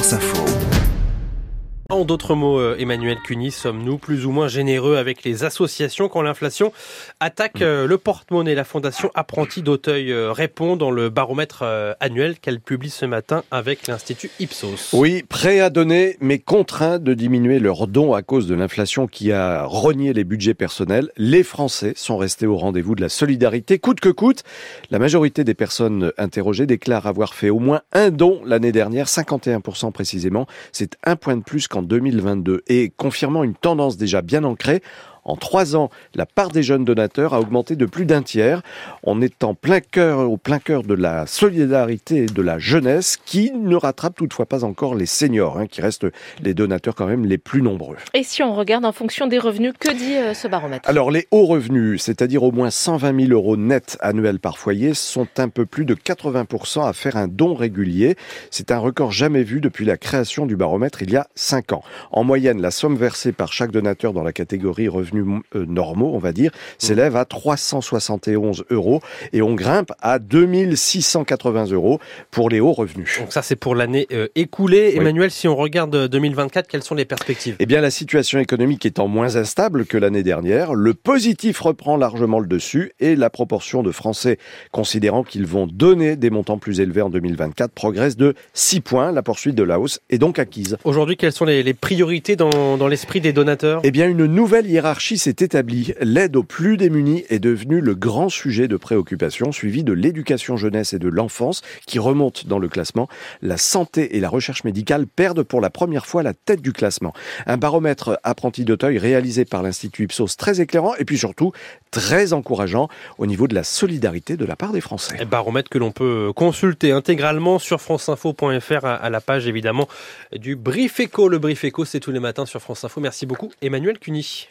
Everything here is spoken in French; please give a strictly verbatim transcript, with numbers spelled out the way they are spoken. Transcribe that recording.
France Info. En d'autres mots, Emmanuel Cuny, sommes-nous plus ou moins généreux avec les associations quand l'inflation attaque le porte-monnaie? La Fondation Apprentis d'Auteuil répond dans le baromètre annuel qu'elle publie ce matin avec l'Institut Ipsos. Oui, prêts à donner, mais contraints de diminuer leurs dons à cause de l'inflation qui a rogné les budgets personnels. Les Français sont restés au rendez-vous de la solidarité, coûte que coûte. La majorité des personnes interrogées déclarent avoir fait au moins un don l'année dernière, cinquante et un pour cent précisément. C'est un point de plus qu'en deux mille vingt-deux et confirmant une tendance déjà bien ancrée. En trois ans, la part des jeunes donateurs a augmenté de plus d'un tiers. On est en plein cœur, au plein cœur de la solidarité de la jeunesse qui ne rattrape toutefois pas encore les seniors, hein, qui restent les donateurs quand même les plus nombreux. Et si on regarde en fonction des revenus, que dit euh, ce baromètre? Alors les hauts revenus, c'est-à-dire au moins cent vingt mille euros net annuels par foyer, sont un peu plus de quatre-vingts pour cent à faire un don régulier. C'est un record jamais vu depuis la création du baromètre il y a cinq ans. En moyenne, la somme versée par chaque donateur dans la catégorie revenus normaux, on va dire, s'élève à trois cent soixante et onze euros et on grimpe à deux mille six cent quatre-vingts euros pour les hauts revenus. Donc ça, c'est pour l'année euh, écoulée. Oui. Emmanuel, si on regarde deux mille vingt-quatre, quelles sont les perspectives? Eh bien, la situation économique étant moins instable que l'année dernière, le positif reprend largement le dessus et la proportion de Français considérant qu'ils vont donner des montants plus élevés en deux mille vingt-quatre progresse de six points. La poursuite de la hausse est donc acquise. Aujourd'hui, quelles sont les, les priorités dans, dans l'esprit des donateurs? Eh bien, une nouvelle hiérarchie s'est établie. L'aide aux plus démunis est devenue le grand sujet de préoccupation, suivi de l'éducation jeunesse et de l'enfance qui remonte dans le classement. La santé et la recherche médicale perdent pour la première fois la tête du classement. Un baromètre Apprentis d'Auteuil réalisé par l'Institut Ipsos très éclairant et puis surtout très encourageant au niveau de la solidarité de la part des Français. Un baromètre que l'on peut consulter intégralement sur franceinfo point f r à la page évidemment du Brief Éco. Le Brief Éco, c'est tous les matins sur France Info. Merci beaucoup Emmanuel Cuny.